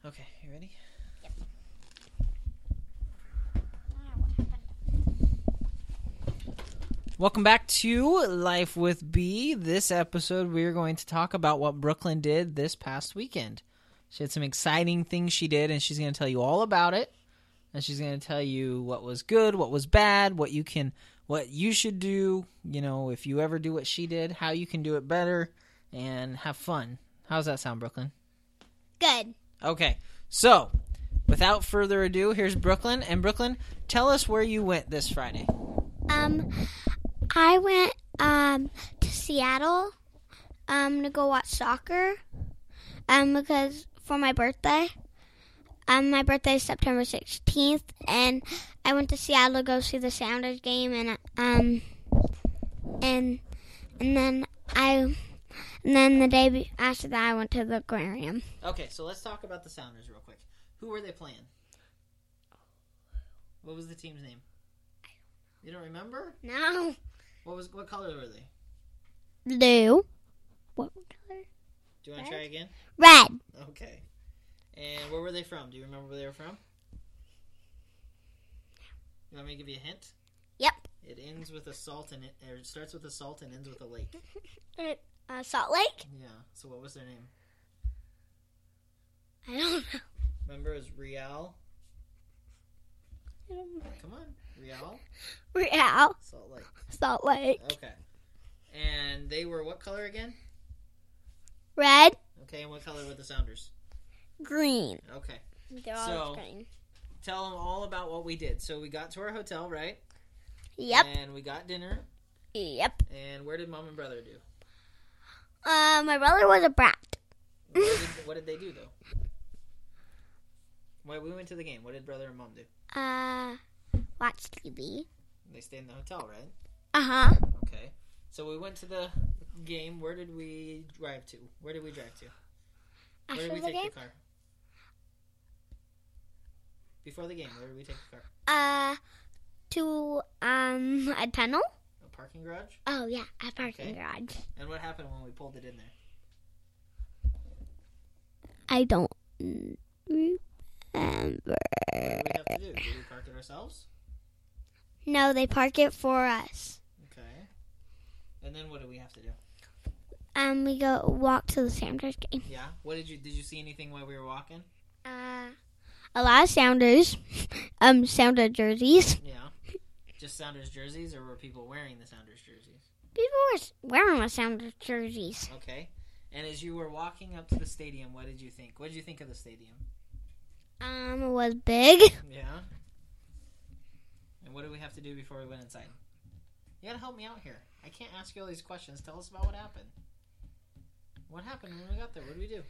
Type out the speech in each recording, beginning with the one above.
Okay, you ready? Yep. What happened? Welcome back to Life with B. This episode, we're going to talk about what Brooklyn did this past weekend. She had some exciting things she did, and she's going to tell you all about it. And she's going to tell you what was good, what was bad, what you should do, if you ever do what she did, how you can do it better, and have fun. How's that sound, Brooklyn? Good. Okay, so without further ado, here's Brooklyn. And Brooklyn, tell us where you went this Friday. I went to Seattle to go watch soccer because for my birthday. My birthday is September 16th, and I went to Seattle to go see the Sounders game, and then the day after that I went to the aquarium. Okay, so let's talk about the Sounders real quick. Who were they playing? What was the team's name? You don't remember? No. What color were they? Blue. What color? Do you want to try again? Red. Okay. And where were they from? Do you remember where they were from? You want me to give you a hint? Yep. It ends with a salt and it starts with a salt and ends with a lake. Salt Lake? Yeah. So what was their name? I don't know. Remember, it was Real. Come on, Real. Real. Salt Lake. Salt Lake. Okay. And they were what color again? Red. Okay, and what color were the Sounders? Green. Okay. They're all green. Tell them all about what we did. So we got to our hotel, right? Yep. And we got dinner. Yep. And where did Mom and Brother do? My brother was a brat. What did they do, though? Well, we went to the game. What did Brother and Mom do? Watch TV. They stayed in the hotel, right? Uh-huh. Okay. So we went to the game. Where did we drive to? Where did we drive to? Where did we take the car? Before the game, where did we take the car? To a tunnel. A parking garage? Oh yeah, a parking garage. And what happened when we pulled it in there? I don't remember. What did we have to do? Did we park it ourselves? No, they park it for us. Okay. And then what do we have to do? We go walk to the Sounders game. Yeah. What did you see anything while we were walking? A lot of Sounders, Sounder jerseys. Yeah. Just Sounders jerseys, or were people wearing the Sounders jerseys? People were wearing the Sounders jerseys. Okay. And as you were walking up to the stadium, what did you think? What did you think of the stadium? It was big. Yeah. And what did we have to do before we went inside? You gotta help me out here. I can't ask you all these questions. Tell us about what happened. What happened when we got there? What did we do?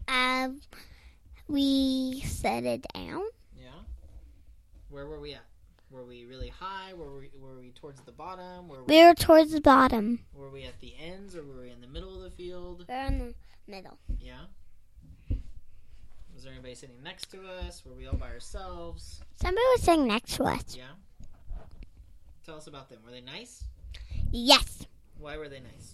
We set it down. Yeah. Where were we at? Were we really high? Were we towards the bottom? We were towards the bottom. Were we at the ends, or were we in the middle of the field? We were in the middle. Yeah. Was there anybody sitting next to us? Were we all by ourselves? Somebody was sitting next to us. Yeah. Tell us about them. Were they nice? Yes. Why were they nice?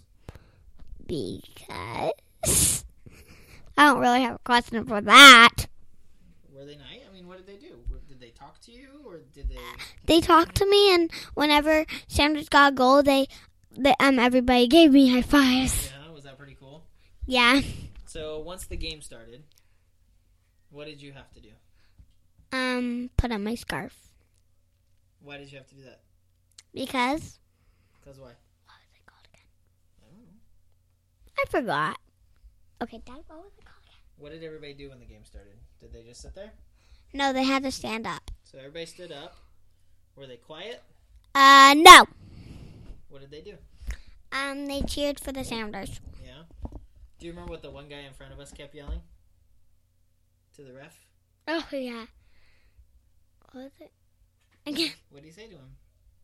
Because I don't really have a question for that. Were they nice? I mean, what did they do? Did they talk to you, or did they? They talked to me, and whenever Sounders got a goal, everybody gave me high fives. Yeah, was that pretty cool? Yeah. So once the game started, what did you have to do? Put on my scarf. Why did you have to do that? Because. Because why? What was it called again? I don't know. I forgot. Okay, Dad, what was it called again? What did everybody do when the game started? Did they just sit there? No, they had to stand up. So everybody stood up. Were they quiet? No. What did they do? They cheered for the Sounders. Yeah. Do you remember what the one guy in front of us kept yelling? To the ref? Oh, yeah. What was it? Again. What did he say to him?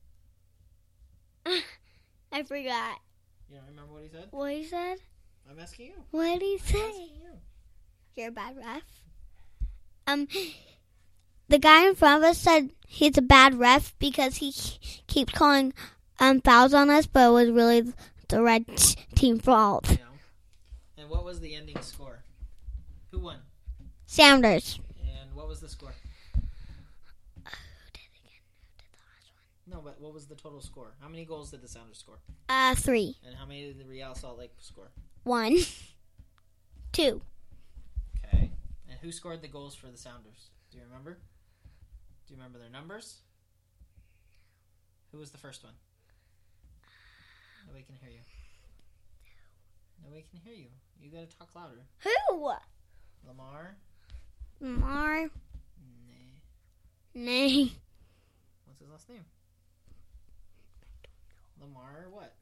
I forgot. You don't remember what he said? What he said? I'm asking you. What did he say? I'm asking you. You're a bad ref. The guy in front of us said he's a bad ref because he keeps calling fouls on us, but it was really the red team fault. Yeah. And what was the ending score? Who won? Sounders. And what was the score? No, but what was the total score? How many goals did the Sounders score? 3. And how many did the Real Salt Lake score? 1. 2. Okay. And who scored the goals for the Sounders? Do you remember? Do you remember their numbers? Who was the first one? Nobody can hear you. Nobody can hear you. You gotta talk louder. Who? Lamar? Lamar. Nay. Nay. What's his last name? Lamar what?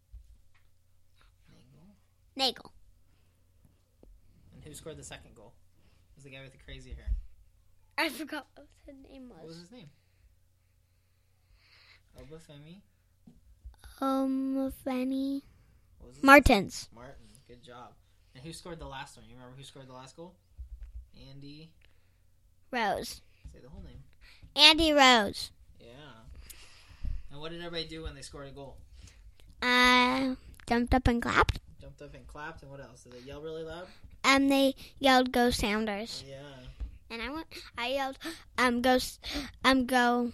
Nagel. And who scored the second goal? It was the guy with the crazy hair. I forgot what his name What was was. his name? Obafemi? Fanny. What was his Martins. name? Martin. Good job. And who scored the last one? You remember who scored the last goal? Andy. Rose. Say the whole name. Andy Rose. Yeah. And what did everybody do when they scored a goal? Jumped up and clapped. Jumped up and clapped, and what else? Did they yell really loud? And they yelled, "Go Sounders!" Yeah. And I yelled, go,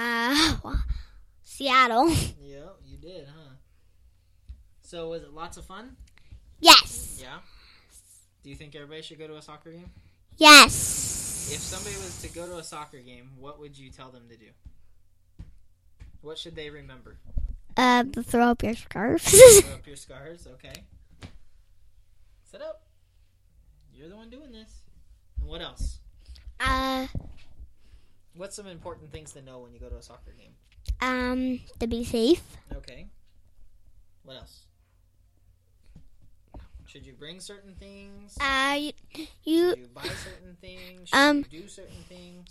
Seattle." Yeah, you did, huh? So was it lots of fun? Yes. Yeah. Do you think everybody should go to a soccer game? Yes. If somebody was to go to a soccer game, what would you tell them to do? What should they remember? Throw up your scarves. Throw up your scars, okay. Sit up. You're the one doing this. And what else? What's some important things to know when you go to a soccer game? To be safe. Okay. What else? Should you bring certain things? You Should you buy certain things? Should you do certain things?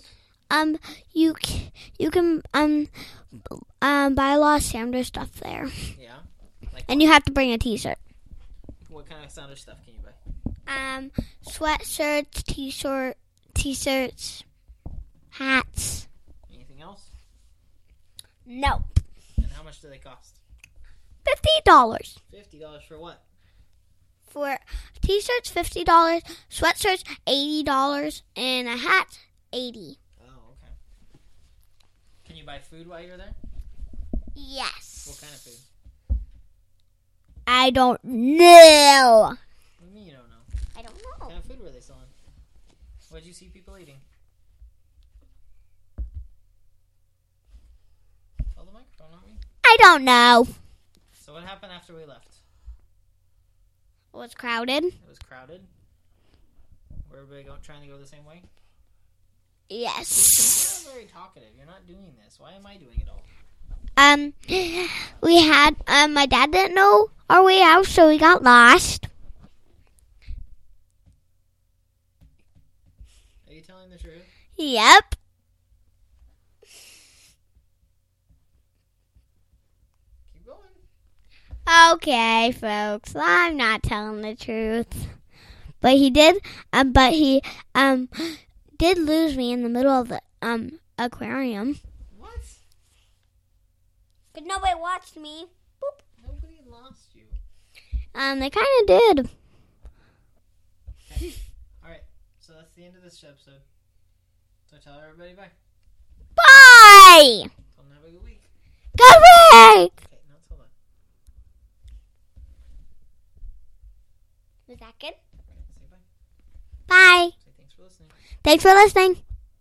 you can buy a lot of Sounder stuff there. Yeah. Like And you have to bring a t-shirt. what kind of Sounder stuff can you buy? Sweatshirts, t-shirts, hats. Anything else? Nope. And how much do they cost? $50. $50 for what? For t-shirts, $50. Sweatshirts, $80. And a hat, $80. Oh, okay. Can you buy food while you're there? Yes. What kind of food? I don't know. What do you mean you don't know? I don't What know. kind of food were they selling? What did you see people eating? Tell the microphone, not me. I don't know. So what happened after we left? It was crowded. It was crowded. Were everybody trying to go the same way? Yes. You're not very talkative. You're not doing this. Why am I doing it all? We had, my dad didn't know our way out, so we got lost. Are you telling the truth? Yep. Keep going. Okay, folks, I'm not telling the truth. But he did, did lose me in the middle of the, aquarium. What? But nobody watched me. Boop. Nobody lost you. They kind of did. Okay. All right. So that's the end of this episode. So tell everybody bye. Bye! Tell them have a good week. Good week! Okay, now tell them. Was that good? Say bye. Bye. Say thanks for listening. Thanks for listening.